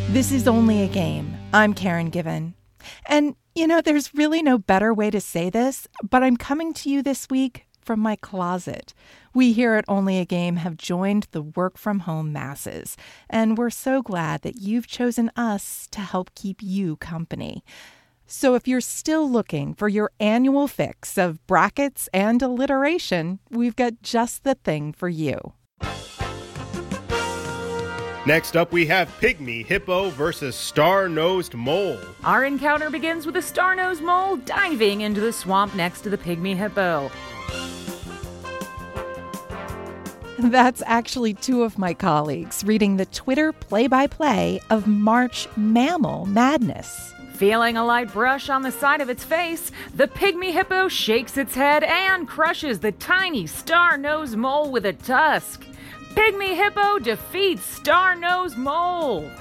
This is Only a Game. I'm Karen Given. And, there's really no better way to say this, but I'm coming to you this week from my closet. We here at Only a Game have joined the work-from-home masses, and we're so glad that you've chosen us to help keep you company. So if you're still looking for your annual fix of brackets and alliteration, we've got just the thing for you. Next up, we have Pygmy Hippo versus Star-Nosed Mole. Our encounter begins with a star-nosed mole diving into the swamp next to the Pygmy Hippo. That's actually two of my colleagues reading the Twitter play-by-play of March Mammal Madness. Feeling a light brush on the side of its face, the Pygmy Hippo shakes its head and crushes the tiny star-nosed mole with a tusk. Pygmy Hippo defeats Star-Nosed Mole.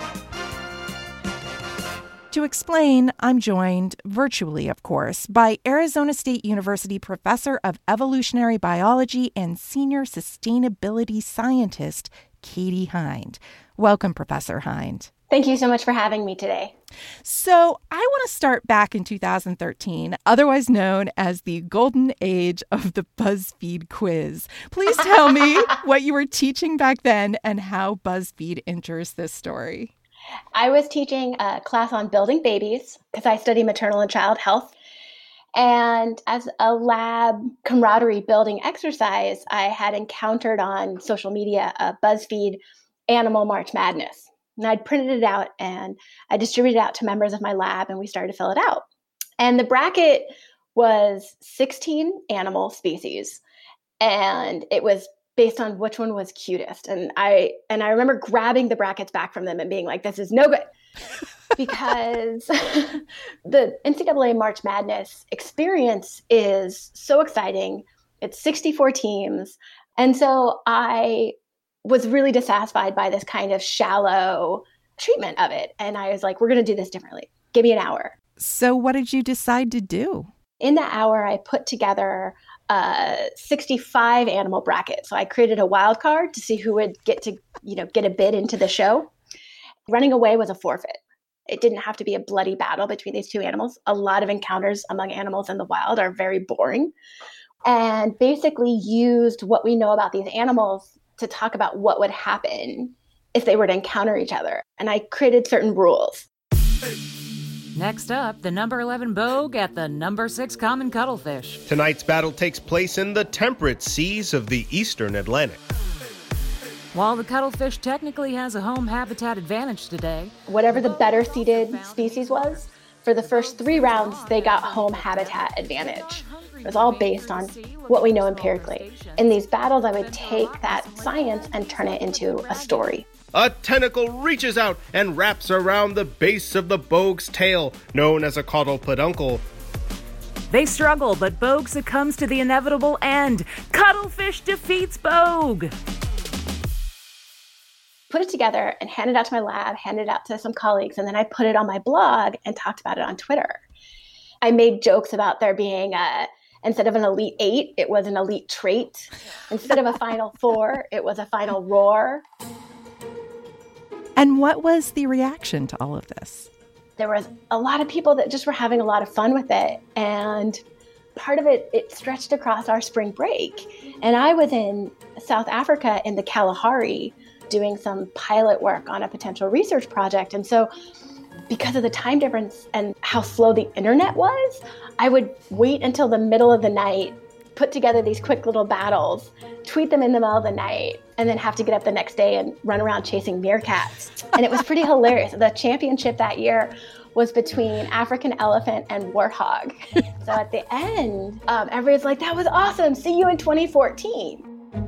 To explain, I'm joined, virtually of course, by Arizona State University professor of evolutionary biology and senior sustainability scientist, Katie Hind. Welcome, Professor Hind. Thank you so much for having me today. So I want to start back in 2013, otherwise known as the golden age of the BuzzFeed quiz. Please tell me what you were teaching back then and how BuzzFeed enters this story. I was teaching a class on building babies because I study maternal and child health. And as a lab camaraderie building exercise, I had encountered on social media a BuzzFeed Animal March Madness. And I'd printed it out and I distributed it out to members of my lab and we started to fill it out. And the bracket was 16 animal species and it was based on which one was cutest. And I remember grabbing the brackets back from them and being like, this is no good. Because the NCAA March Madness experience is so exciting. It's 64 teams. And so I was really dissatisfied by this kind of shallow treatment of it. And I was like, we're going to do this differently. Give me an hour. So what did you decide to do? In that hour, I put together a 65 animal bracket. So I created a wild card to see who would get to, get a bid into the show. Running away was a forfeit. It didn't have to be a bloody battle between these two animals. A lot of encounters among animals in the wild are very boring. And basically used what we know about these animals to talk about what would happen if they were to encounter each other. And I created certain rules. Next up, the number 11 bogue at the number 6 common cuttlefish. Tonight's battle takes place in the temperate seas of the eastern Atlantic. While the cuttlefish technically has a home habitat advantage today, whatever the better seeded species was, for the first 3 rounds, they got home habitat advantage. It was all based on what we know empirically. In these battles, I would take that science and turn it into a story. A tentacle reaches out and wraps around the base of the bogue's tail, known as a caudal peduncle. They struggle, but bogue succumbs to the inevitable end. Cuttlefish defeats bogue. Put it together and handed it out to my lab, handed it out to some colleagues, and then I put it on my blog and talked about it on Twitter. I made jokes about there being instead of an Elite 8, it was an elite trait. Instead of a Final 4, it was a final roar. And what was the reaction to all of this? There was a lot of people that just were having a lot of fun with it. And part of it stretched across our spring break. And I was in South Africa in the Kalahari doing some pilot work on a potential research project. And so because of the time difference and how slow the internet was, I would wait until the middle of the night, put together these quick little battles, tweet them in the middle of the night, and then have to get up the next day and run around chasing meerkats. And it was pretty hilarious. The championship that year was between African elephant and warthog. So at the end, everybody's like, that was awesome. See you in 2014.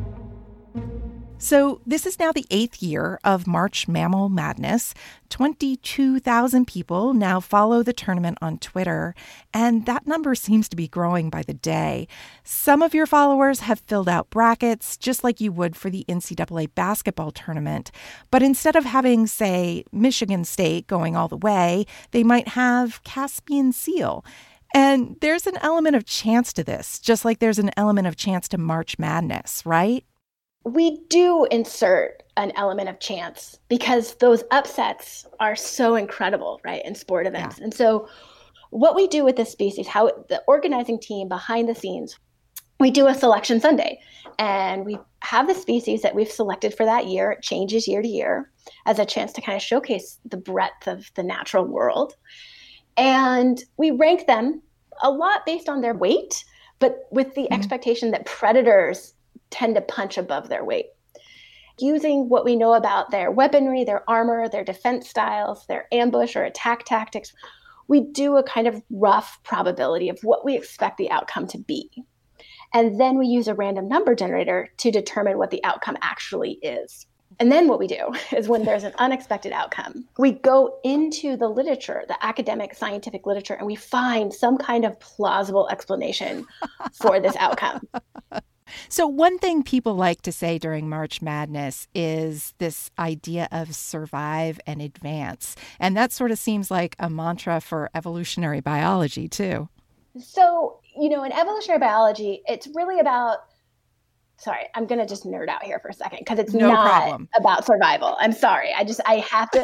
So this is now the 8th year of March Mammal Madness. 22,000 people now follow the tournament on Twitter, and that number seems to be growing by the day. Some of your followers have filled out brackets, just like you would for the NCAA basketball tournament. But instead of having, say, Michigan State going all the way, they might have Caspian Seal. And there's an element of chance to this, just like there's an element of chance to March Madness, right? We do insert an element of chance because those upsets are so incredible, right, in sport events. Yeah. And so what we do with this species, how the organizing team behind the scenes, we do a selection Sunday, and we have the species that we've selected for that year. It changes year to year as a chance to kind of showcase the breadth of the natural world. And we rank them a lot based on their weight, but with the expectation that predators tend to punch above their weight. Using what we know about their weaponry, their armor, their defense styles, their ambush or attack tactics, we do a kind of rough probability of what we expect the outcome to be. And then we use a random number generator to determine what the outcome actually is. And then what we do is when there's an unexpected outcome, we go into the literature, the academic scientific literature, and we find some kind of plausible explanation for this outcome. So one thing people like to say during March Madness is this idea of survive and advance. And that sort of seems like a mantra for evolutionary biology, too. So, in evolutionary biology, it's really about, sorry, I'm going to just nerd out here for a second because it's not about survival. I'm sorry. I have to.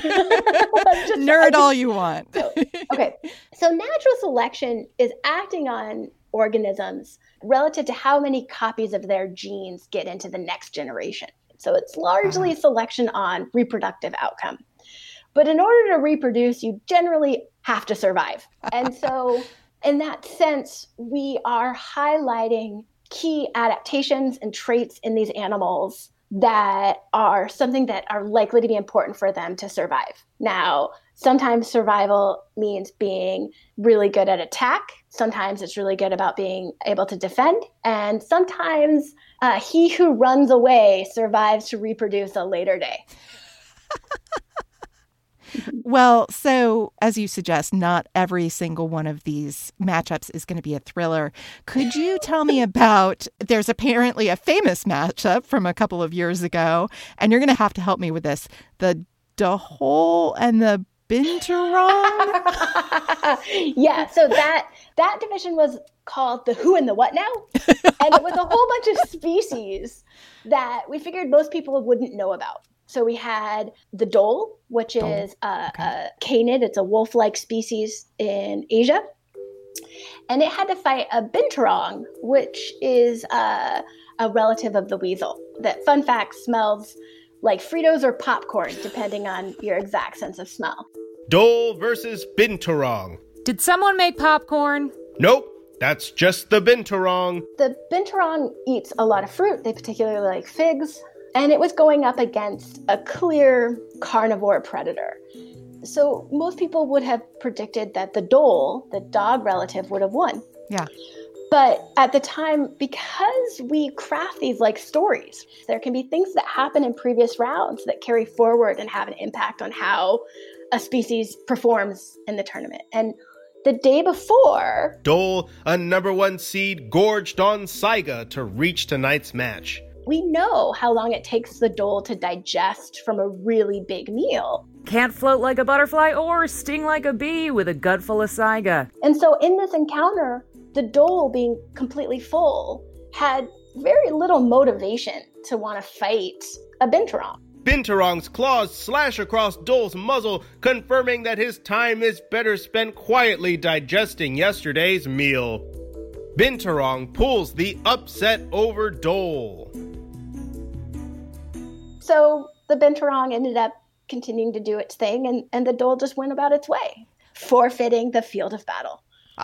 Nerd all you want. Okay. So natural selection is acting on organisms relative to how many copies of their genes get into the next generation. So it's largely selection on reproductive outcome. But in order to reproduce, you generally have to survive. And so in that sense, we are highlighting key adaptations and traits in these animals that are something that are likely to be important for them to survive. Now, sometimes survival means being really good at attack. Sometimes it's really good about being able to defend. And sometimes he who runs away survives to reproduce a later day. Well, so as you suggest, not every single one of these matchups is going to be a thriller. Could you tell me about, there's apparently a famous matchup from a couple of years ago, and you're going to have to help me with this, the Dahol and the Binturong? Yeah, so that division was called the Who and the What Now? And it was a whole bunch of species that we figured most people wouldn't know about. So we had the dhole, which is a canid. It's a wolf-like species in Asia. And it had to fight a binturong, which is a relative of the weasel. That, fun fact, smells like Fritos or popcorn, depending on your exact sense of smell. Dhole versus binturong. Did someone make popcorn? Nope, that's just the binturong. The binturong eats a lot of fruit. They particularly like figs. And it was going up against a clear carnivore predator. So most people would have predicted that the dhole, the dog relative, would have won. Yeah. But at the time, because we craft these like stories, there can be things that happen in previous rounds that carry forward and have an impact on how a species performs in the tournament. And the day before, Dhole, a number 1 seed, gorged on Saiga to reach tonight's match. We know how long it takes the dhole to digest from a really big meal. Can't float like a butterfly or sting like a bee with a gut full of saiga. And so in this encounter, the dhole, being completely full, had very little motivation to want to fight a binturong. Binturong's claws slash across Dhole's muzzle, confirming that his time is better spent quietly digesting yesterday's meal. Binturong pulls the upset over Dhole. So the binturong ended up continuing to do its thing, and the dhole just went about its way, forfeiting the field of battle.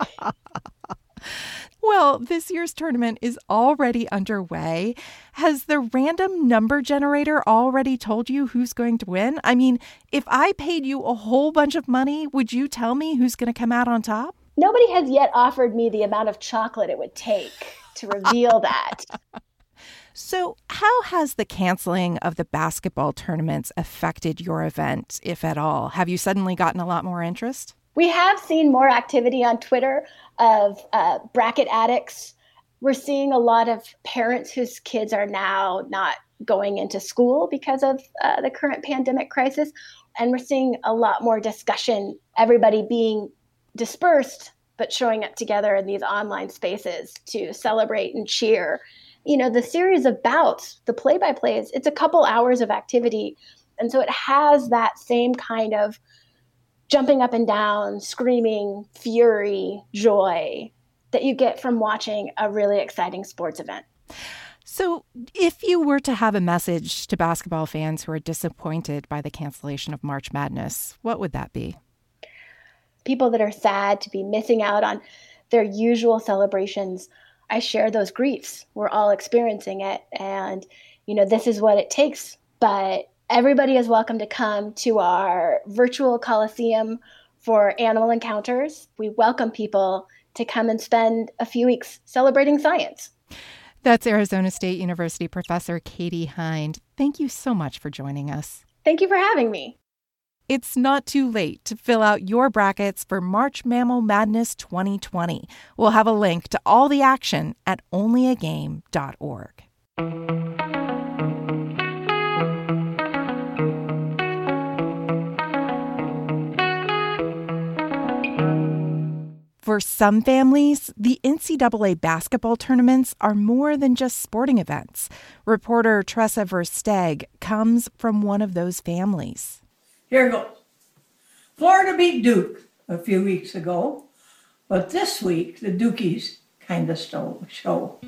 Well, this year's tournament is already underway. Has the random number generator already told you who's going to win? I mean, if I paid you a whole bunch of money, would you tell me who's going to come out on top? Nobody has yet offered me the amount of chocolate it would take to reveal that. So how has the canceling of the basketball tournaments affected your event, if at all? Have you suddenly gotten a lot more interest? We have seen more activity on Twitter of bracket addicts. We're seeing a lot of parents whose kids are now not going into school because of the current pandemic crisis. And we're seeing a lot more discussion, everybody being dispersed, but showing up together in these online spaces to celebrate and cheer The series of bouts, the play-by-plays, it's a couple hours of activity. And so it has that same kind of jumping up and down, screaming, fury, joy that you get from watching a really exciting sports event. So if you were to have a message to basketball fans who are disappointed by the cancellation of March Madness, what would that be? People that are sad to be missing out on their usual celebrations, I share those griefs. We're all experiencing it. And, this is what it takes. But everybody is welcome to come to our virtual Coliseum for Animal Encounters. We welcome people to come and spend a few weeks celebrating science. That's Arizona State University professor Katie Hind. Thank you so much for joining us. Thank you for having me. It's not too late to fill out your brackets for March Mammal Madness 2020. We'll have a link to all the action at onlyagame.org. For some families, the NCAA basketball tournaments are more than just sporting events. Reporter Tressa Versteg comes from one of those families. Here goes. Florida beat Duke a few weeks ago, but this week the Dukies kind of stole the show.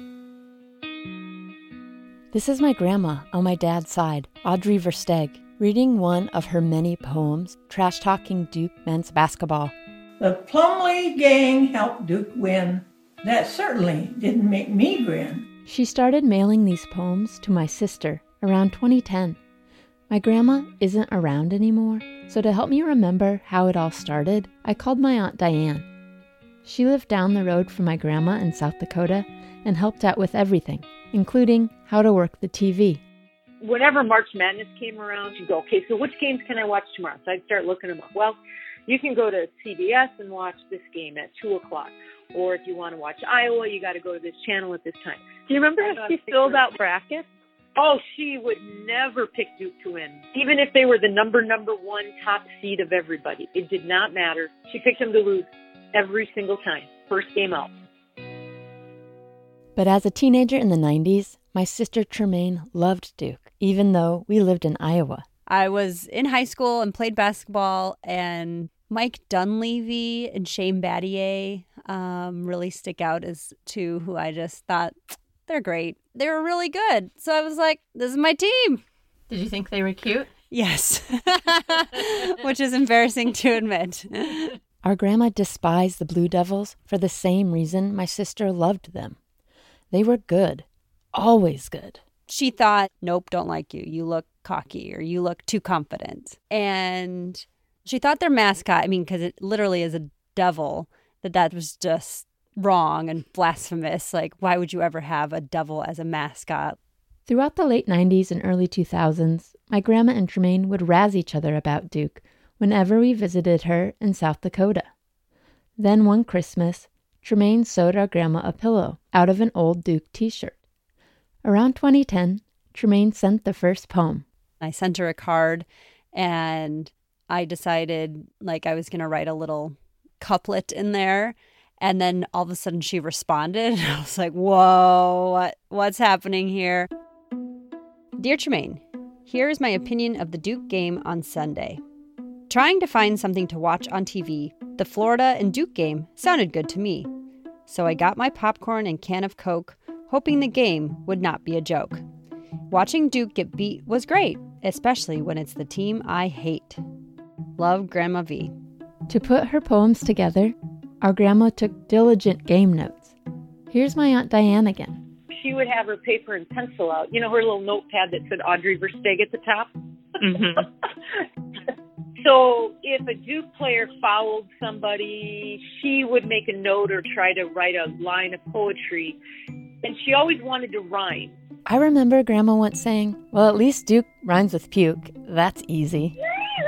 This is my grandma on my dad's side, Audrey Versteg, reading one of her many poems, trash-talking Duke men's basketball. The Plumlee gang helped Duke win. That certainly didn't make me grin. She started mailing these poems to my sister around 2010. My grandma isn't around anymore, so to help me remember how it all started, I called my Aunt Diane. She lived down the road from my grandma in South Dakota and helped out with everything, including how to work the TV. Whenever March Madness came around, you'd go, okay, so which games can I watch tomorrow? So I'd start looking them up. Well, you can go to CBS and watch this game at 2 o'clock. Or if you want to watch Iowa, you got to go to this channel at this time. Do you remember how she filled out brackets? Oh, she would never pick Duke to win. Even if they were the number one top seed of everybody. It did not matter. She picked them to lose every single time. First game out. But as a teenager in the 90s, my sister Tremaine loved Duke, even though we lived in Iowa. I was in high school and played basketball, and Mike Dunleavy and Shane Battier really stick out as two who I just thought, they're great. They were really good. So I was like, this is my team. Did you think they were cute? Yes. Which is embarrassing to admit. Our grandma despised the Blue Devils for the same reason my sister loved them. They were good. Always good. She thought, nope, don't like you. You look cocky or you look too confident. And she thought their mascot, because it literally is a devil, that was just wrong and blasphemous. Like, why would you ever have a devil as a mascot? Throughout the late 90s and early 2000s, my grandma and Tremaine would razz each other about Duke whenever we visited her in South Dakota. Then one Christmas, Tremaine sewed our grandma a pillow out of an old Duke t-shirt. Around 2010, Tremaine sent the first poem. I sent her a card, and I decided I was going to write a little couplet in there. And then all of a sudden she responded. And I was like, whoa, what's happening here? Dear Tremaine, here is my opinion of the Duke game on Sunday. Trying to find something to watch on TV, the Florida and Duke game sounded good to me. So I got my popcorn and can of Coke, hoping the game would not be a joke. Watching Duke get beat was great, especially when it's the team I hate. Love, Grandma V. To put her poems together, our grandma took diligent game notes. Here's my Aunt Diane again. She would have her paper and pencil out. Her little notepad that said Audrey Versteg at the top? Mm-hmm. So if a Duke player fouled somebody, she would make a note or try to write a line of poetry. And she always wanted to rhyme. I remember Grandma once saying, well, at least Duke rhymes with puke. That's easy.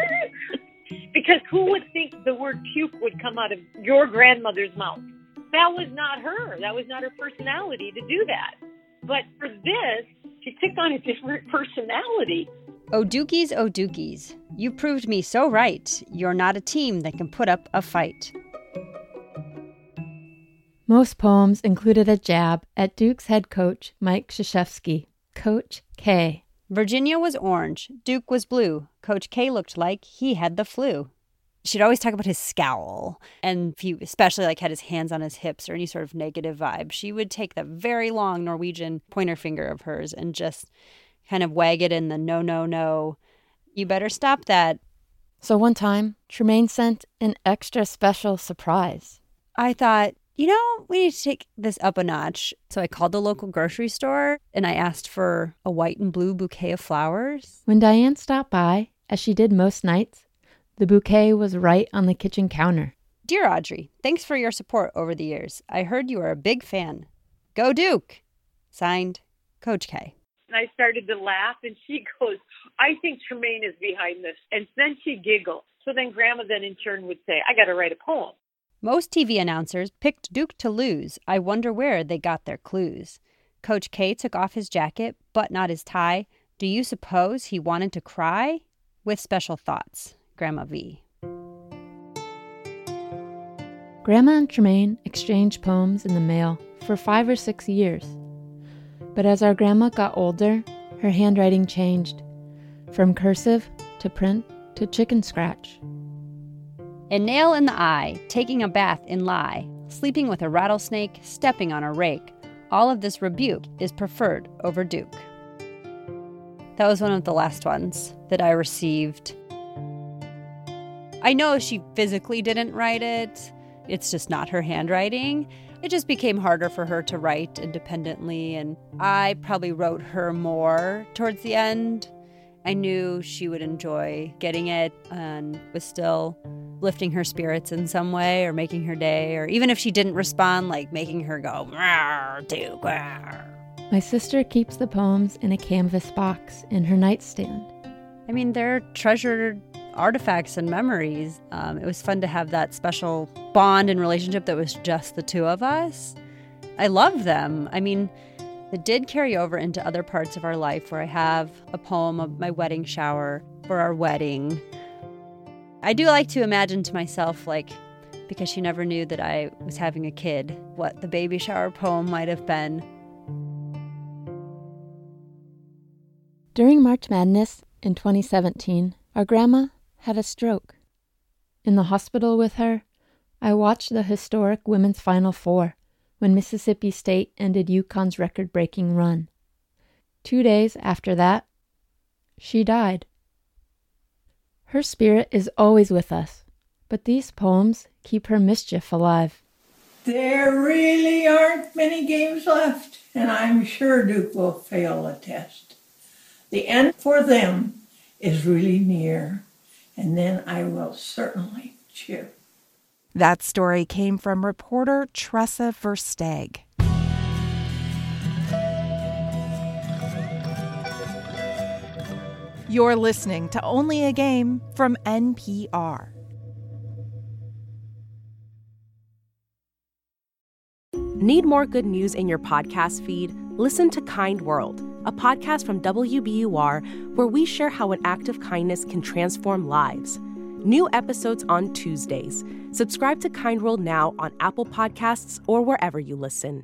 Because who would think the word puke would come out of your grandmother's mouth? That was not her. That was not her personality to do that. But for this, she took on a different personality. Oh, Dukies, you proved me so right. You're not a team that can put up a fight. Most poems included a jab at Duke's head coach, Mike Krzyzewski, Coach K. Virginia was orange, Duke was blue. Coach K looked like he had the flu. She'd always talk about his scowl, and if he especially had his hands on his hips or any sort of negative vibe, she would take the very long Norwegian pointer finger of hers and just kind of wag it in the no, no, no, you better stop that. So one time, Tremaine sent an extra special surprise. I thought, we need to take this up a notch. So I called the local grocery store and I asked for a white and blue bouquet of flowers. When Diane stopped by, as she did most nights, the bouquet was right on the kitchen counter. Dear Audrey, thanks for your support over the years. I heard you are a big fan. Go Duke! Signed, Coach K. And I started to laugh, and she goes, I think Tremaine is behind this. And then she giggled. So then Grandma then in turn would say, I got to write a poem. Most TV announcers picked Duke to lose. I wonder where they got their clues. Coach K took off his jacket, but not his tie. Do you suppose he wanted to cry? With special thoughts, Grandma V. Grandma and Tremaine exchanged poems in the mail for 5 or 6 years. But as our grandma got older, her handwriting changed, from cursive to print to chicken scratch. A nail in the eye, taking a bath in lye, sleeping with a rattlesnake, stepping on a rake. All of this rebuke is preferred over Duke. That was one of the last ones that I received. I know she physically didn't write it. It's just not her handwriting. It just became harder for her to write independently, and I probably wrote her more towards the end. I knew she would enjoy getting it and was still lifting her spirits in some way or making her day, or even if she didn't respond, making her go, Duke, rawr. My sister keeps the poems in a canvas box in her nightstand. I mean, they're treasured artifacts and memories. It was fun to have that special bond and relationship that was just the two of us. I love them. I mean, it did carry over into other parts of our life where I have a poem of my wedding shower for our wedding. I do like to imagine to myself, because she never knew that I was having a kid, what the baby shower poem might have been. During March Madness in 2017, our grandma had a stroke. In the hospital with her, I watched the historic Women's Final Four when Mississippi State ended UConn's record-breaking run. 2 days after that, she died. Her spirit is always with us, but these poems keep her mischief alive. There really aren't many games left, and I'm sure Duke will fail the test. The end for them is really near, and then I will certainly cheer. That story came from reporter Tressa Versteg. You're listening to Only a Game from NPR. Need more good news in your podcast feed? Listen to Kind World, a podcast from WBUR where we share how an act of kindness can transform lives. New episodes on Tuesdays. Subscribe to Kind World now on Apple Podcasts or wherever you listen.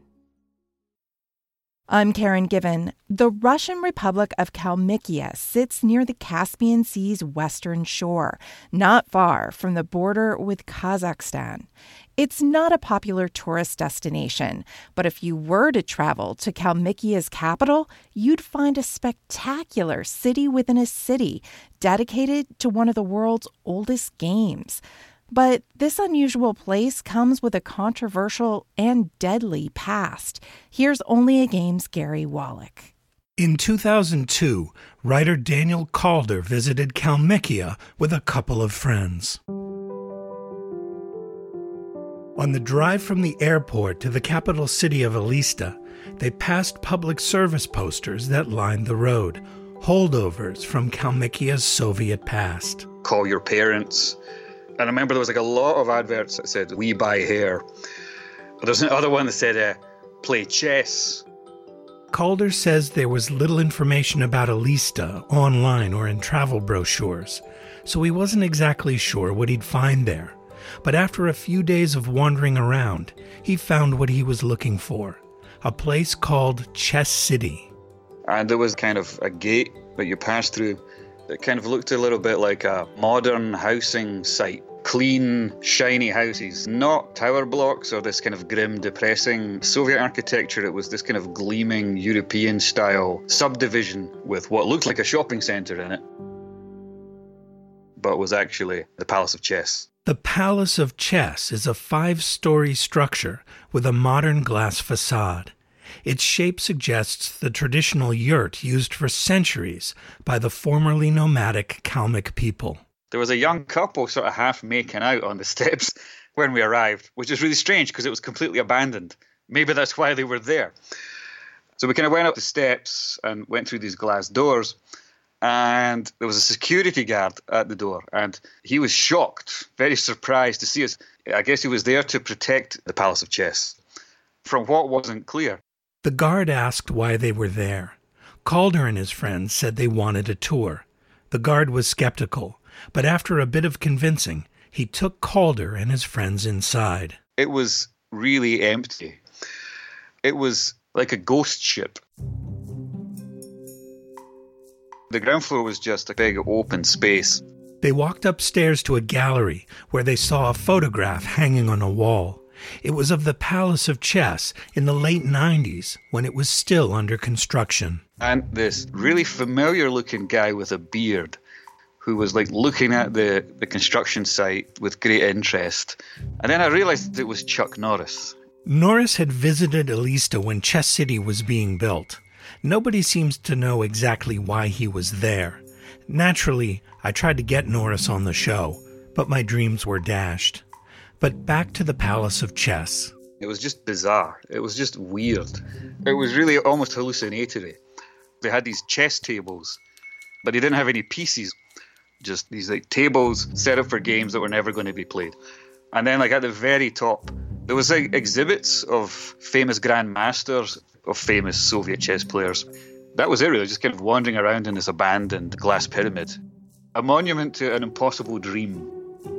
I'm Karen Given. The Russian Republic of Kalmykia sits near the Caspian Sea's western shore, not far from the border with Kazakhstan. It's not a popular tourist destination, but if you were to travel to Kalmykia's capital, you'd find a spectacular city within a city dedicated to one of the world's oldest games. But this unusual place comes with a controversial and deadly past. Here's Only a Game's Gary Wallach. In 2002, writer Daniel Calder visited Kalmykia with a couple of friends. On the drive from the airport to the capital city of Elista, they passed public service posters that lined the road, holdovers from Kalmykia's Soviet past. Call your parents. And I remember there was a lot of adverts that said, we buy hair. There's another one that said, play chess. Calder says there was little information about Elista online or in travel brochures, so he wasn't exactly sure what he'd find there. But after a few days of wandering around, he found what he was looking for, a place called Chess City. And there was kind of a gate that you passed through that kind of looked a little bit like a modern housing site. Clean, shiny houses, not tower blocks or this kind of grim, depressing Soviet architecture. It was this kind of gleaming European-style subdivision with what looked like a shopping centre in it, but was actually the Palace of Chess. The Palace of Chess is a 5-story structure with a modern glass facade. Its shape suggests the traditional yurt used for centuries by the formerly nomadic Kalmyk people. There was a young couple sort of half making out on the steps when we arrived, which is really strange because it was completely abandoned. Maybe that's why they were there. So we kind of went up the steps and went through these glass doors, and there was a security guard at the door, and he was shocked, very surprised to see us. I guess he was there to protect the Palace of Chess. From what wasn't clear. The guard asked why they were there. Calder and his friends said they wanted a tour. The guard was skeptical, but after a bit of convincing, he took Calder and his friends inside. It was really empty. It was like a ghost ship. The ground floor was just a big open space. They walked upstairs to a gallery where they saw a photograph hanging on a wall. It was of the Palace of Chess in the late 90s when it was still under construction. And this really familiar-looking guy with a beard who was like looking at the construction site with great interest. And then I realized it was Chuck Norris. Norris had visited Elista when Chess City was being built. Nobody seems to know exactly why he was there. Naturally, I tried to get Norris on the show, but my dreams were dashed. But back to the Palace of Chess. It was just bizarre. It was just weird. It was really almost hallucinatory. They had these chess tables, but they didn't have any pieces. Just these like tables set up for games that were never going to be played. And then like at the very top, there was like exhibits of famous grandmasters, of famous Soviet chess players. That was it really, just kind of wandering around in this abandoned glass pyramid. A monument to an impossible dream.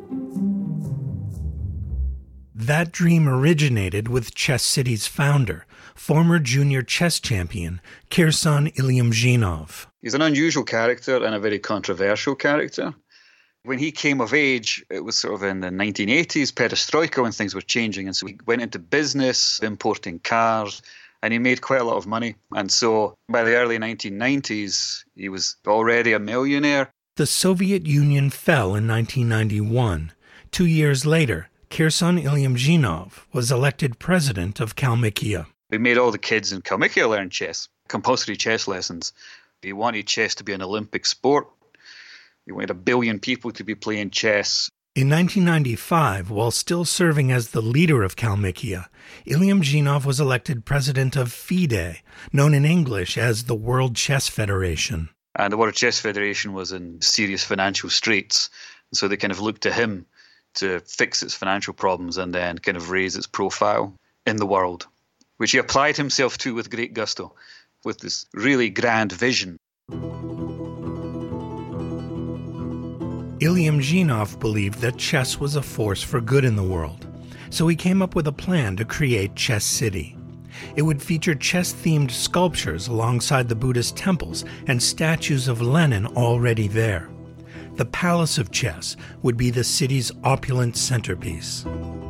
That dream originated with Chess City's founder, former junior chess champion Kirsan Ilyumzhinov. He's an unusual character and a very controversial character. When he came of age, it was sort of in the 1980s, perestroika, when things were changing. And so he went into business, importing cars, and he made quite a lot of money. And so by the early 1990s, he was already a millionaire. The Soviet Union fell in 1991. 2 years later, Kirsan Ilyumzhinov was elected president of Kalmykia. We made all the kids in Kalmykia learn chess, compulsory chess lessons. He wanted chess to be an Olympic sport. He wanted 1 billion people to be playing chess. In 1995, while still serving as the leader of Kalmykia, Ilyumzhinov was elected president of FIDE, known in English as the World Chess Federation. And the World Chess Federation was in serious financial straits, so they kind of looked to him to fix its financial problems and then kind of raise its profile in the world, which he applied himself to with great gusto, with this really grand vision. Ilyumzhinov believed that chess was a force for good in the world, so he came up with a plan to create Chess City. It would feature chess-themed sculptures alongside the Buddhist temples and statues of Lenin already there. The Palace of Chess would be the city's opulent centerpiece.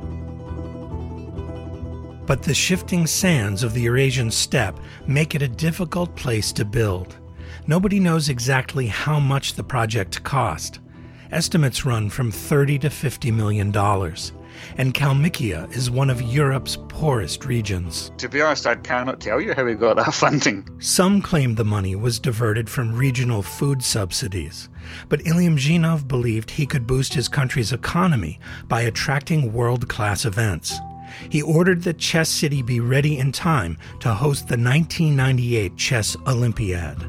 But the shifting sands of the Eurasian steppe make it a difficult place to build. Nobody knows exactly how much the project cost. Estimates run from $30 to $50 million, and Kalmykia is one of Europe's poorest regions. To be honest, I cannot tell you how we got that funding. Some claim the money was diverted from regional food subsidies, but Ilyumzhinov believed he could boost his country's economy by attracting world-class events. He ordered that Chess City be ready in time to host the 1998 Chess Olympiad.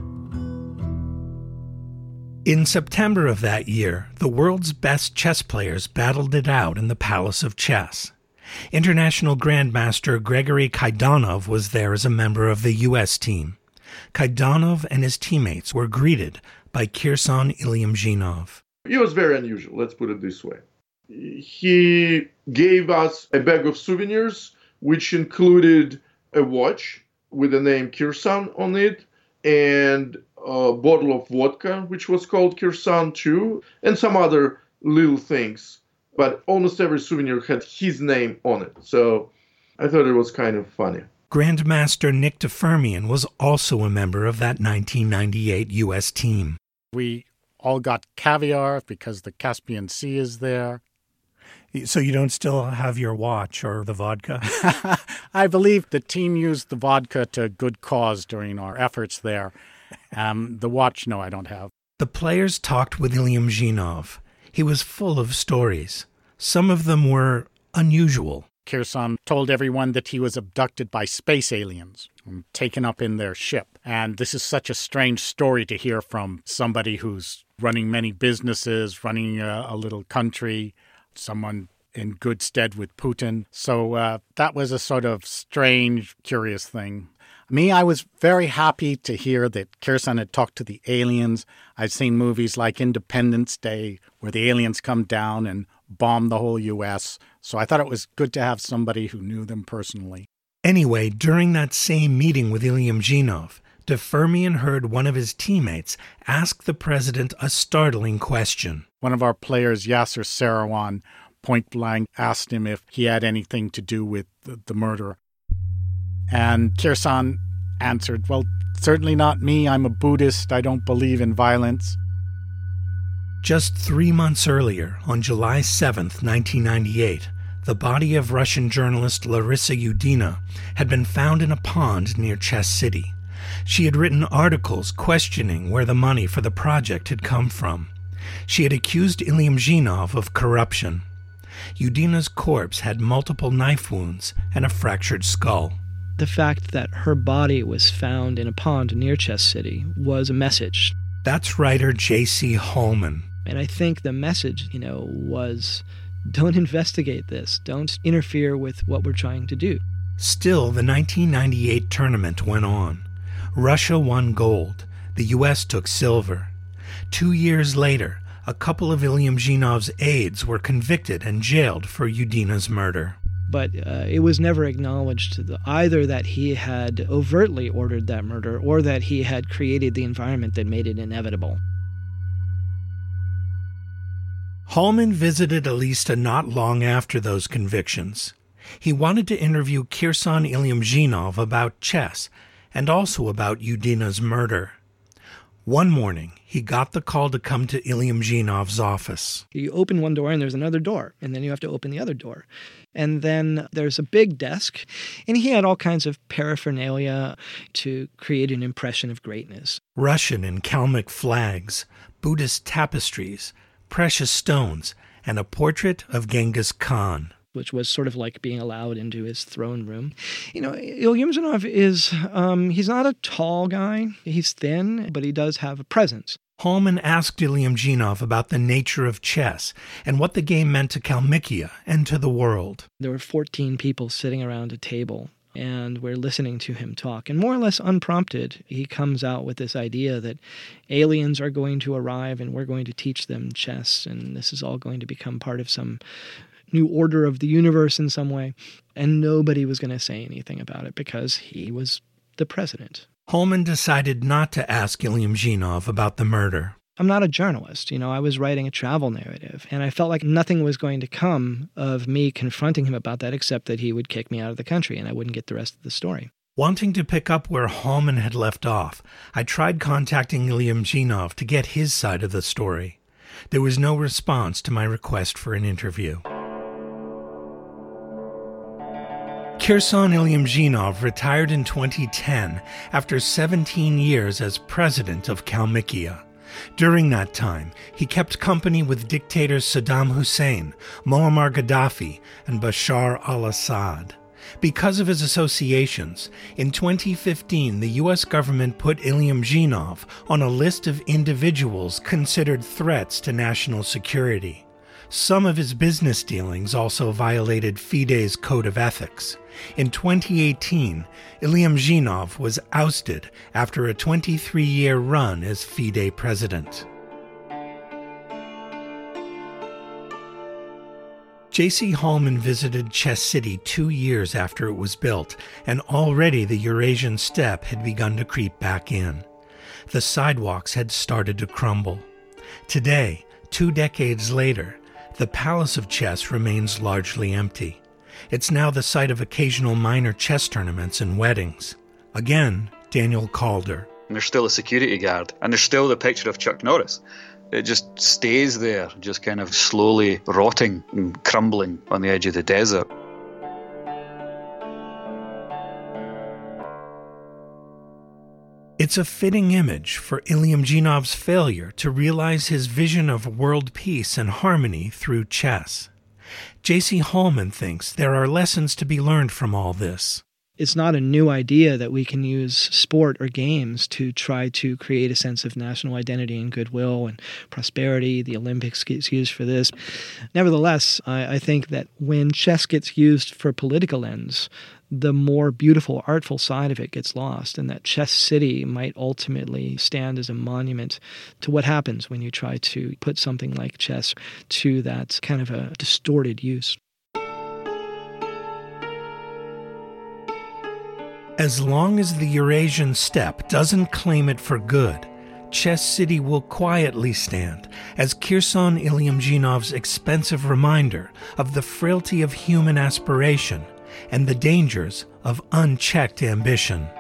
In September of that year, the world's best chess players battled it out in the Palace of Chess. International Grandmaster Gregory Kaidanov was there as a member of the U.S. team. Kaidanov and his teammates were greeted by Kirsan Ilyumzhinov. He was very unusual, let's put it this way. he gave us a bag of souvenirs, which included a watch with the name Kirsan on it, and a bottle of vodka, which was called Kirsan too, and some other little things. But almost every souvenir had his name on it. So I thought it was kind of funny. Grandmaster Nick DeFermian was also a member of that 1998 U.S. team. We all got caviar because the Caspian Sea is there. So you don't still have your watch or the vodka? I believe the team used the vodka to good cause during our efforts there. The watch, no, I don't have. The players talked with Ilyum Zhinov. He was full of stories. Some of them were unusual. Kirsan told everyone that he was abducted by space aliens and taken up in their ship. And this is such a strange story to hear from somebody who's running many businesses, running a little country, someone in good stead with Putin. So that was a sort of strange, curious thing. Me, I was very happy to hear that Kirsan had talked to the aliens. I've seen movies like Independence Day where the aliens come down and bomb the whole U.S., so I thought it was good to have somebody who knew them personally. Anyway, during that same meeting with Ilyum Zhinov, DeFermian heard one of his teammates ask the president a startling question. One of our players, Yasser Seirawan, point-blank asked him if he had anything to do with the murder. And Kirsan answered, well, certainly not me. I'm a Buddhist. I don't believe in violence. Just 3 months earlier, on July 7th, 1998, the body of Russian journalist Larissa Yudina had been found in a pond near Chess City. She had written articles questioning where the money for the project had come from. She had accused Ilyum Zhinov of corruption. Yudina's corpse had multiple knife wounds and a fractured skull. The fact that her body was found in a pond near Chess City was a message. That's writer J.C. Holman. And I think the message, was don't investigate this. Don't interfere with what we're trying to do. Still, the 1998 tournament went on. Russia won gold. The U.S. took silver. 2 years later, a couple of Ilyum Zhinov's aides were convicted and jailed for Yudina's murder. But it was never acknowledged either that he had overtly ordered that murder or that he had created the environment that made it inevitable. Holman visited Elista not long after those convictions. He wanted to interview Kirsan Ilyum Zhinov about chess and also about Yudina's murder. One morning, he got the call to come to Ilyum Zhinov's office. You open one door and there's another door, and then you have to open the other door. And then there's a big desk, and he had all kinds of paraphernalia to create an impression of greatness. Russian and Kalmyk flags, Buddhist tapestries, precious stones, and a portrait of Genghis Khan, which was sort of like being allowed into his throne room. Ilyum Zhinov is, he's not a tall guy. He's thin, but he does have a presence. Holman asked Ilyum Zhinov about the nature of chess and what the game meant to Kalmykia and to the world. There were 14 people sitting around a table, and we're listening to him talk. And more or less unprompted, he comes out with this idea that aliens are going to arrive and we're going to teach them chess, and this is all going to become part of some new order of the universe in some way. And nobody was going to say anything about it because he was the president. Holman decided not to ask Ilyum Zhinov about the murder. I'm not a journalist. I was writing a travel narrative, and I felt like nothing was going to come of me confronting him about that except that he would kick me out of the country and I wouldn't get the rest of the story. Wanting to pick up where Holman had left off, I tried contacting Ilyum Zhinov to get his side of the story. There was no response to my request for an interview. Kirsan Ilyum Zhinov retired in 2010 after 17 years as president of Kalmykia. During that time, he kept company with dictators Saddam Hussein, Muammar Gaddafi, and Bashar al-Assad. Because of his associations, in 2015 the U.S. government put Ilyum Zhinov on a list of individuals considered threats to national security. Some of his business dealings also violated FIDE's code of ethics. In 2018, Ilyum Zhinov was ousted after a 23-year run as FIDE president. J.C. Hallman visited Chess City 2 years after it was built, and already the Eurasian steppe had begun to creep back in. The sidewalks had started to crumble. Today, 2 decades later, the Palace of Chess remains largely empty. It's now the site of occasional minor chess tournaments and weddings. Again, Daniel Calder. And there's still a security guard, and there's still the picture of Chuck Norris. It just stays there, just kind of slowly rotting and crumbling on the edge of the desert. It's a fitting image for Ilyumjinov's failure to realize his vision of world peace and harmony through chess. J.C. Hallman thinks there are lessons to be learned from all this. It's not a new idea that we can use sport or games to try to create a sense of national identity and goodwill and prosperity. The Olympics gets used for this. Nevertheless, I think that when chess gets used for political ends, the more beautiful, artful side of it gets lost, and that Chess City might ultimately stand as a monument to what happens when you try to put something like chess to that kind of a distorted use. As long as the Eurasian steppe doesn't claim it for good, Chess City will quietly stand as Kirsan Ilyumjinov's expensive reminder of the frailty of human aspiration and the dangers of unchecked ambition.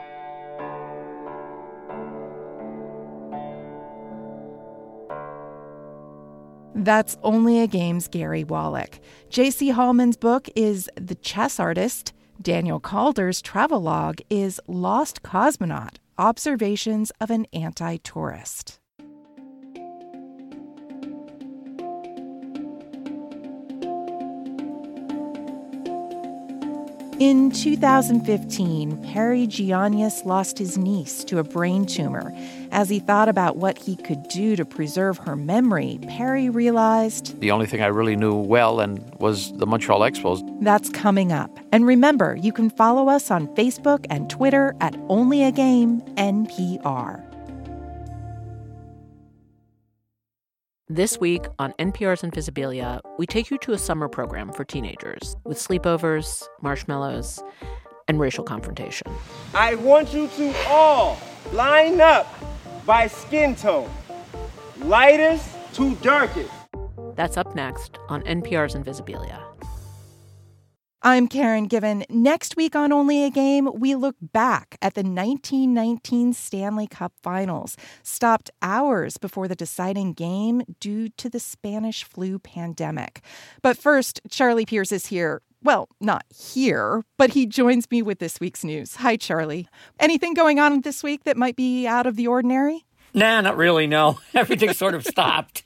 That's Only a Game's Gary Wallach. J.C. Hallman's book is The Chess Artist. Daniel Calder's travelogue is Lost Cosmonaut, Observations of an Anti-Tourist. In 2015, Perry Giannis lost his niece to a brain tumor. As he thought about what he could do to preserve her memory, Perry realized the only thing I really knew well was the Montreal Expos. That's coming up. And remember, you can follow us on Facebook and Twitter at Only a Game NPR. This week on NPR's Invisibilia, we take you to a summer program for teenagers with sleepovers, marshmallows, and racial confrontation. I want you to all line up by skin tone, lightest to darkest. That's up next on NPR's Invisibilia. I'm Karen Given. Next week on Only a Game, we look back at the 1919 Stanley Cup Finals, stopped hours before the deciding game due to the Spanish flu pandemic. But first, Charlie Pierce is here. Well, not here, but he joins me with this week's news. Hi, Charlie. Anything going on this week that might be out of the ordinary? Nah, not really, no. Everything sort of stopped.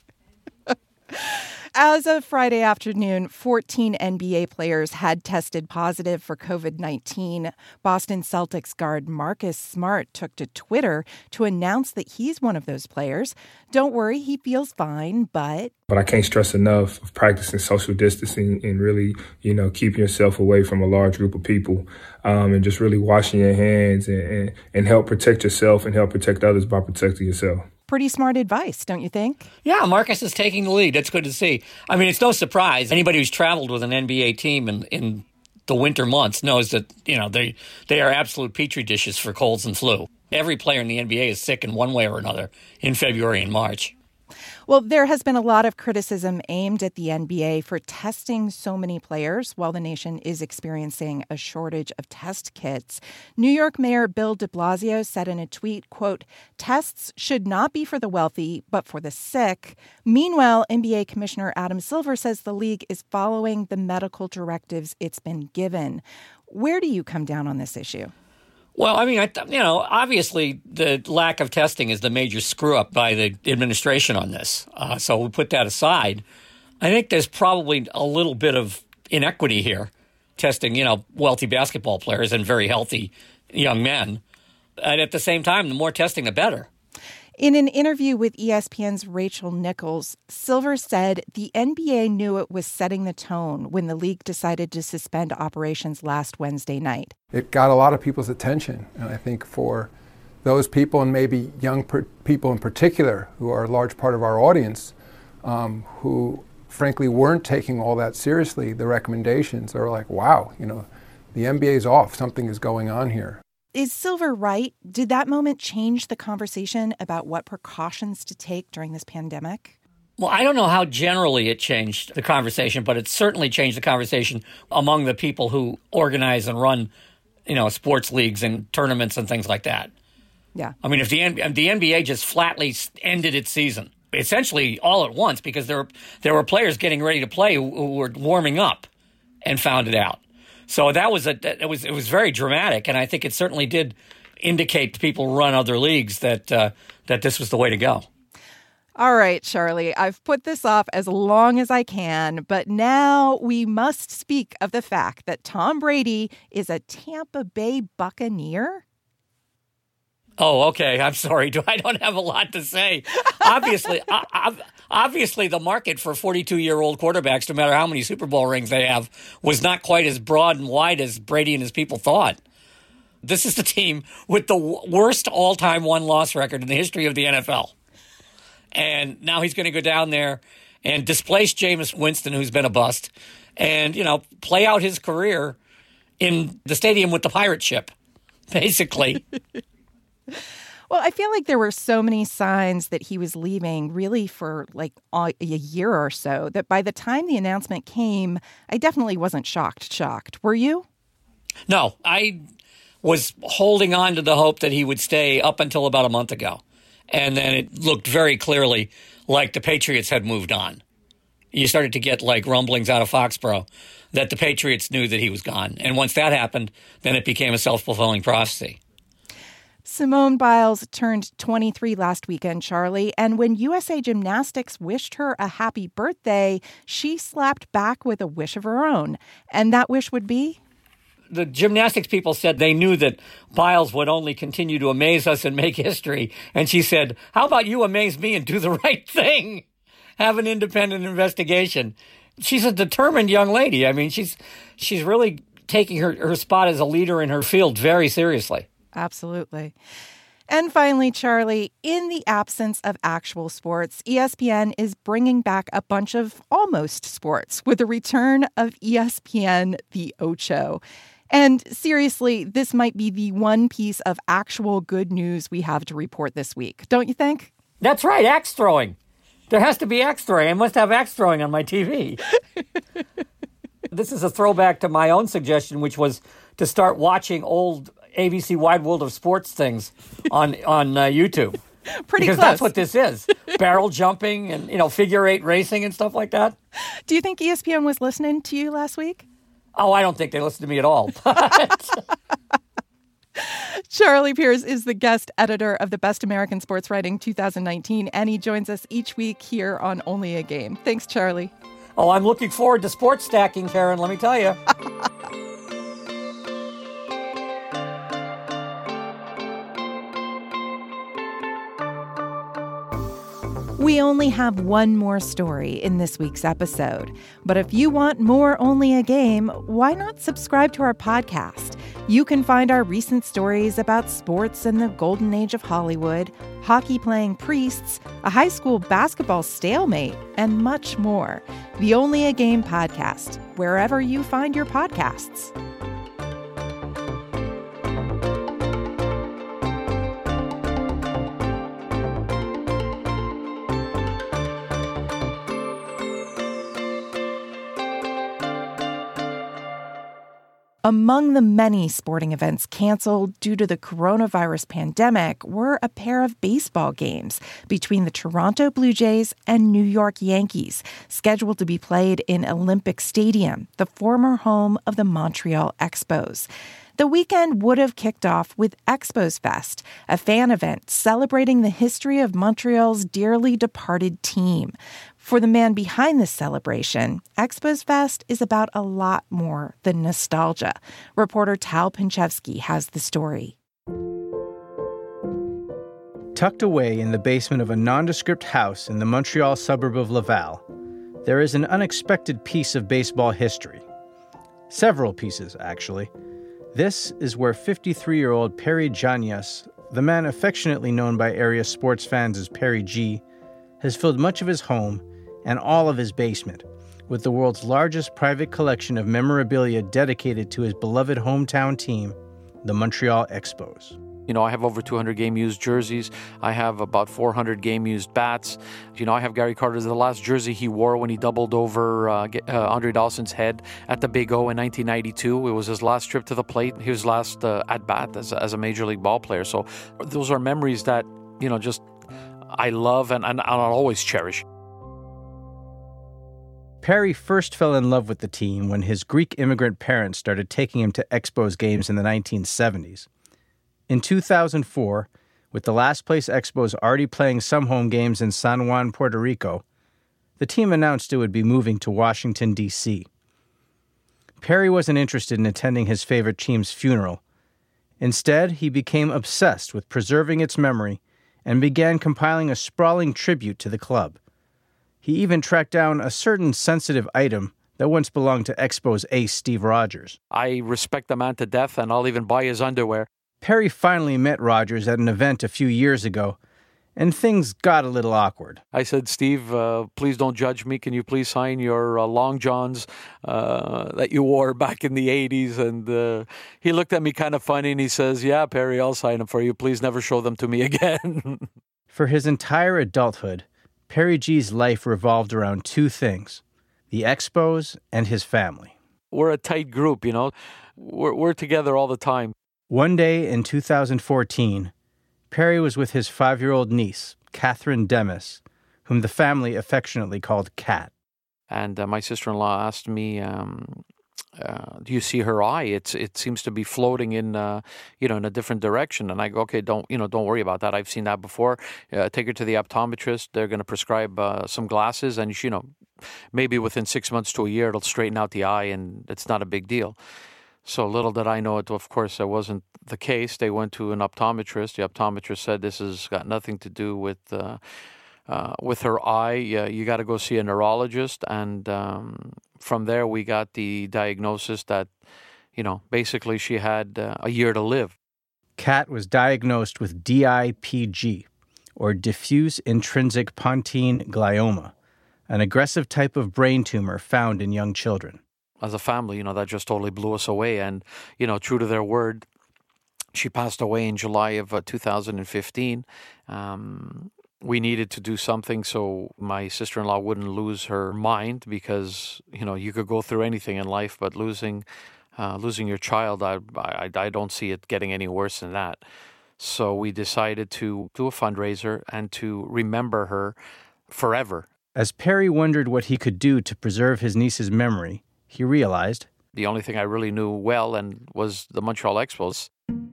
As of Friday afternoon, 14 NBA players had tested positive for COVID-19. Boston Celtics guard Marcus Smart took to Twitter to announce that he's one of those players. Don't worry, he feels fine, but I can't stress enough of practicing social distancing and really, keeping yourself away from a large group of people, and just really washing your hands and help protect yourself and help protect others by protecting yourself. Pretty smart advice, don't you think? Yeah, Marcus is taking the lead. That's good to see. I mean, it's no surprise. Anybody who's traveled with an NBA team in the winter months knows that, they are absolute petri dishes for colds and flu. Every player in the NBA is sick in one way or another in February and March. Well, there has been a lot of criticism aimed at the NBA for testing so many players while the nation is experiencing a shortage of test kits. New York Mayor Bill de Blasio said in a tweet, quote, "Tests should not be for the wealthy, but for the sick." Meanwhile, NBA Commissioner Adam Silver says the league is following the medical directives it's been given. Where do you come down on this issue? Well, I mean, obviously the lack of testing is the major screw-up by the administration on this. So we put that aside. I think there's probably a little bit of inequity here, testing, wealthy basketball players and very healthy young men. And at the same time, the more testing, the better. In an interview with ESPN's Rachel Nichols, Silver said the NBA knew it was setting the tone when the league decided to suspend operations last Wednesday night. It got a lot of people's attention, and I think for those people, and maybe young people in particular, who are a large part of our audience, who frankly weren't taking all that seriously, the recommendations. They were like, wow, the NBA's off. Something is going on here. Is Silver right? Did that moment change the conversation about what precautions to take during this pandemic? Well, I don't know how generally it changed the conversation, but it certainly changed the conversation among the people who organize and run, sports leagues and tournaments and things like that. Yeah. I mean, if the NBA just flatly ended its season, essentially all at once, because there were players getting ready to play who were warming up and found it out. So it was very dramatic, and I think it certainly did indicate to people who run other leagues that this was the way to go. All right, Charlie, I've put this off as long as I can, but now we must speak of the fact that Tom Brady is a Tampa Bay Buccaneer. Oh, okay. I'm sorry. I don't have a lot to say. Obviously, the market for 42-year-old quarterbacks, no matter how many Super Bowl rings they have, was not quite as broad and wide as Brady and his people thought. This is the team with the worst all-time one-loss record in the history of the NFL. And now he's going to go down there and displace Jameis Winston, who's been a bust, and, play out his career in the stadium with the pirate ship, basically. Well, I feel like there were so many signs that he was leaving really for like a year or so that by the time the announcement came, I definitely wasn't shocked. Were you? No, I was holding on to the hope that he would stay up until about a month ago. And then it looked very clearly like the Patriots had moved on. You started to get like rumblings out of Foxborough that the Patriots knew that he was gone. And once that happened, then it became a self-fulfilling prophecy. Simone Biles turned 23 last weekend, Charlie, and when USA Gymnastics wished her a happy birthday, she slapped back with a wish of her own. And that wish would be? The gymnastics people said they knew that Biles would only continue to amaze us and make history. And she said, how about you amaze me and do the right thing? Have an independent investigation. She's a determined young lady. I mean, she's really taking her spot as a leader in her field very seriously. Absolutely. And finally, Charlie, in the absence of actual sports, ESPN is bringing back a bunch of almost sports with the return of ESPN The Ocho. And seriously, this might be the one piece of actual good news we have to report this week, don't you think? That's right, axe throwing. There has to be axe throwing. I must have axe throwing on my TV. This is a throwback to my own suggestion, which was to start watching old ABC Wide World of Sports things on YouTube. Pretty because close. That's what this is. Barrel jumping and figure eight racing and stuff like that. Do you think ESPN was listening to you last week? Oh, I don't think they listened to me at all. Charlie Pierce is the guest editor of the Best American Sports Writing 2019, and he joins us each week here on Only a Game. Thanks, Charlie. Oh, I'm looking forward to sports stacking, Karen, let me tell you. We only have one more story in this week's episode. But if you want more Only a Game, why not subscribe to our podcast? You can find our recent stories about sports in the golden age of Hollywood, hockey-playing priests, a high school basketball stalemate, and much more. The Only a Game podcast, wherever you find your podcasts. Among the many sporting events canceled due to the coronavirus pandemic were a pair of baseball games between the Toronto Blue Jays and New York Yankees, scheduled to be played in Olympic Stadium, the former home of the Montreal Expos. The weekend would have kicked off with Expos Fest, a fan event celebrating the history of Montreal's dearly departed team. For the man behind this celebration, Expos Fest is about a lot more than nostalgia. Reporter Tal Pinchevsky has the story. Tucked away in the basement of a nondescript house in the Montreal suburb of Laval, there is an unexpected piece of baseball history. Several pieces, actually. This is where 53-year-old Perry Janias, the man affectionately known by area sports fans as Perry G, has filled much of his home and all of his basement, with the world's largest private collection of memorabilia dedicated to his beloved hometown team, the Montreal Expos. You know, I have over 200 game-used jerseys. I have about 400 game-used bats. You know, I have Gary Carter's, the last jersey he wore when he doubled over Andre Dawson's head at the Big O in 1992. It was his last trip to the plate, his last at-bat as a Major League ball player. So those are memories that, you know, just I love and I'll always cherish. Perry first fell in love with the team when his Greek immigrant parents started taking him to Expos games in the 1970s. In 2004, with the last place Expos already playing some home games in San Juan, Puerto Rico, the team announced it would be moving to Washington, D.C. Perry wasn't interested in attending his favorite team's funeral. Instead, he became obsessed with preserving its memory and began compiling a sprawling tribute to the club. He even tracked down a certain sensitive item that once belonged to Expos ace Steve Rogers. I respect the man to death, and I'll even buy his underwear. Perry finally met Rogers at an event a few years ago, and things got a little awkward. I said, Steve, please don't judge me. Can you please sign your long johns that you wore back in the 80s? And he looked at me kind of funny, and he says, yeah, Perry, I'll sign them for you. Please never show them to me again. For his entire adulthood, Perry G's life revolved around two things, the Expos and his family. We're a tight group, you know. We're together all the time. One day in 2014, Perry was with his 5-year-old niece, Catherine Demis, whom the family affectionately called Cat. And my sister-in-law asked me, do you see her eye? It seems to be floating in, in a different direction. And I go, okay, don't worry about that. I've seen that before. Take her to the optometrist. They're going to prescribe some glasses, and maybe within 6 months to a year, it'll straighten out the eye, and it's not a big deal. So little did I know it, of course, that wasn't the case. They went to an optometrist. The optometrist said this has got nothing to do with her eye. You got to go see a neurologist. And from there, we got the diagnosis that, basically she had a year to live. Kat was diagnosed with DIPG, or diffuse intrinsic pontine glioma, an aggressive type of brain tumor found in young children. As a family, that just totally blew us away. And, true to their word, she passed away in July of 2015. We needed to do something so my sister-in-law wouldn't lose her mind, because, you could go through anything in life, but losing your child, I don't see it getting any worse than that. So we decided to do a fundraiser and to remember her forever. As Perry wondered what he could do to preserve his niece's memory, he realized the only thing I really knew well and was the Montreal Expos.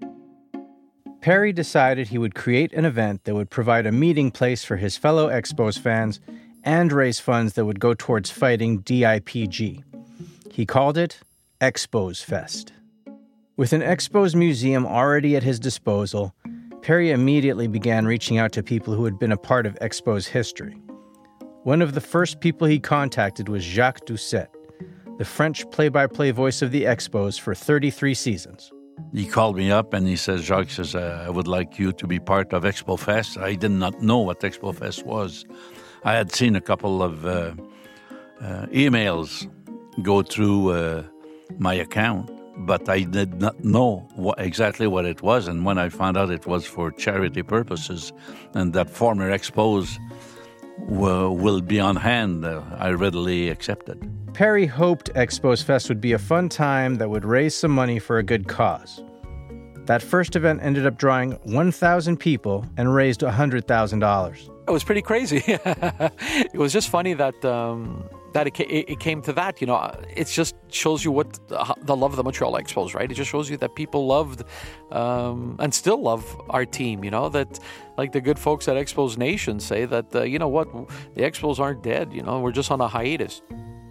Perry decided he would create an event that would provide a meeting place for his fellow Expos fans and raise funds that would go towards fighting DIPG. He called it Expos Fest. With an Expos museum already at his disposal, Perry immediately began reaching out to people who had been a part of Expos history. One of the first people he contacted was Jacques Doucet, the French play-by-play voice of the Expos for 33 seasons. He called me up and he says, Jacques says, I would like you to be part of Expo Fest. I did not know what Expo Fest was. I had seen a couple of emails go through my account, but I did not know exactly what it was. And when I found out it was for charity purposes and that former Expos will be on hand, I readily accepted. Perry hoped Expos Fest would be a fun time that would raise some money for a good cause. That first event ended up drawing 1,000 people and raised $100,000. It was pretty crazy. It was just funny that it came to that. It just shows you what the love of the Montreal Expos, right? It just shows you that people loved and still love our team. That like the good folks at Expos Nation say that the Expos aren't dead. We're just on a hiatus.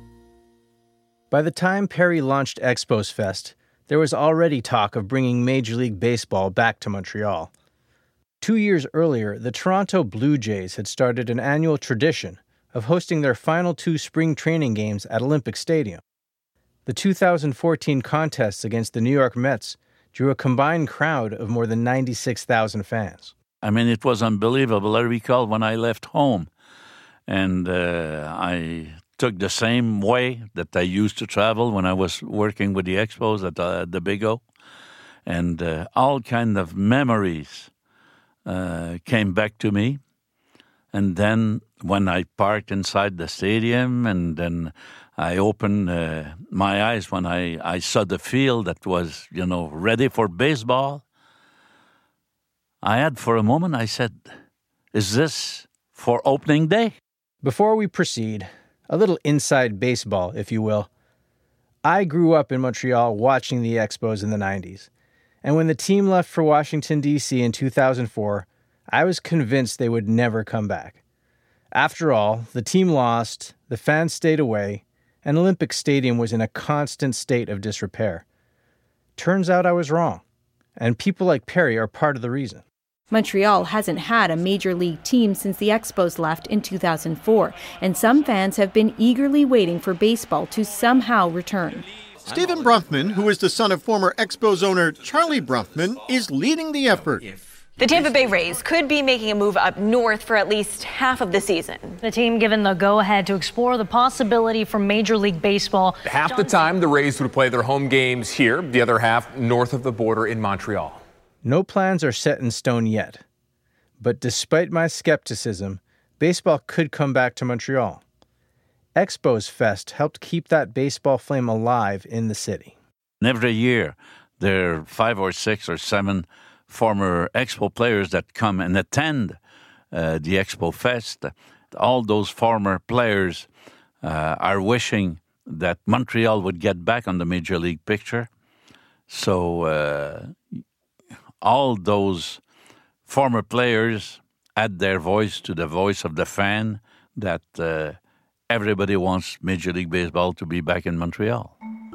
By the time Perry launched Expos Fest, there was already talk of bringing Major League Baseball back to Montreal. 2 years earlier, the Toronto Blue Jays had started an annual tradition of hosting their final 2 spring training games at Olympic Stadium. The 2014 contests against the New York Mets drew a combined crowd of more than 96,000 fans. I mean, it was unbelievable. I recall when I left home And I took the same way that I used to travel when I was working with the Expos at the Big O. And all kind of memories came back to me. And then when I parked inside the stadium and then I opened my eyes when I saw the field that was, ready for baseball, I had for a moment, I said, is this for opening day? Before we proceed, a little inside baseball, if you will. I grew up in Montreal watching the Expos in the 90s. And when the team left for Washington, D.C. in 2004, I was convinced they would never come back. After all, the team lost, the fans stayed away, and Olympic Stadium was in a constant state of disrepair. Turns out I was wrong, and people like Perry are part of the reason. Montreal hasn't had a major league team since the Expos left in 2004, and some fans have been eagerly waiting for baseball to somehow return. Stephen Brunfman, who is the son of former Expos owner Charlie Brunfman, is leading the effort. The Tampa Bay Rays could be making a move up north for at least half of the season. The team given the go-ahead to explore the possibility for Major League Baseball. Half the time, the Rays would play their home games here, the other half north of the border in Montreal. No plans are set in stone yet. But despite my skepticism, baseball could come back to Montreal. Expos Fest helped keep that baseball flame alive in the city. And every year, there are 5 or 6 or 7 former Expo players that come and attend the Expo Fest. All those former players are wishing that Montreal would get back on the Major League picture. So all those former players add their voice to the voice of the fan that everybody wants Major League Baseball to be back in Montreal.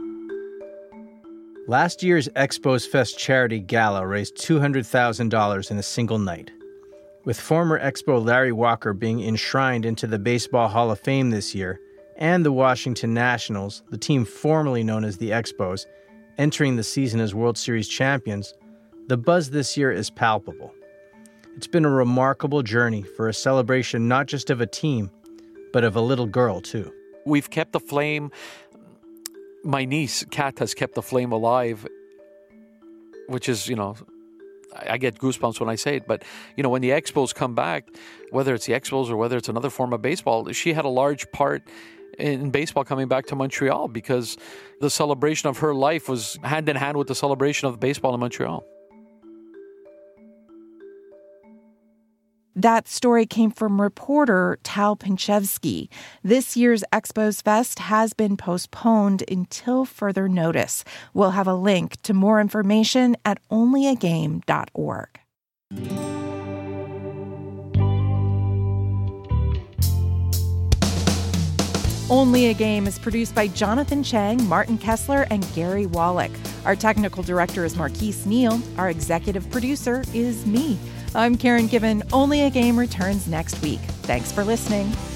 Last year's Expos Fest charity gala raised $200,000 in a single night. With former Expo Larry Walker being enshrined into the Baseball Hall of Fame this year, and the Washington Nationals, the team formerly known as the Expos, entering the season as World Series champions, the buzz this year is palpable. It's been a remarkable journey for a celebration not just of a team, but of a little girl, too. We've kept the flame. My niece, Kat, has kept the flame alive, which is, I get goosebumps when I say it. But, when the Expos come back, whether it's the Expos or whether it's another form of baseball, she had a large part in baseball coming back to Montreal because the celebration of her life was hand in hand with the celebration of baseball in Montreal. That story came from reporter Tal Pinchevsky. This year's Expos Fest has been postponed until further notice. We'll have a link to more information at onlyagame.org. Only a Game is produced by Jonathan Chang, Martin Kessler, and Gary Wallach. Our technical director is Marquise Neal. Our executive producer is me. I'm Karen Given. Only a Game returns next week. Thanks for listening.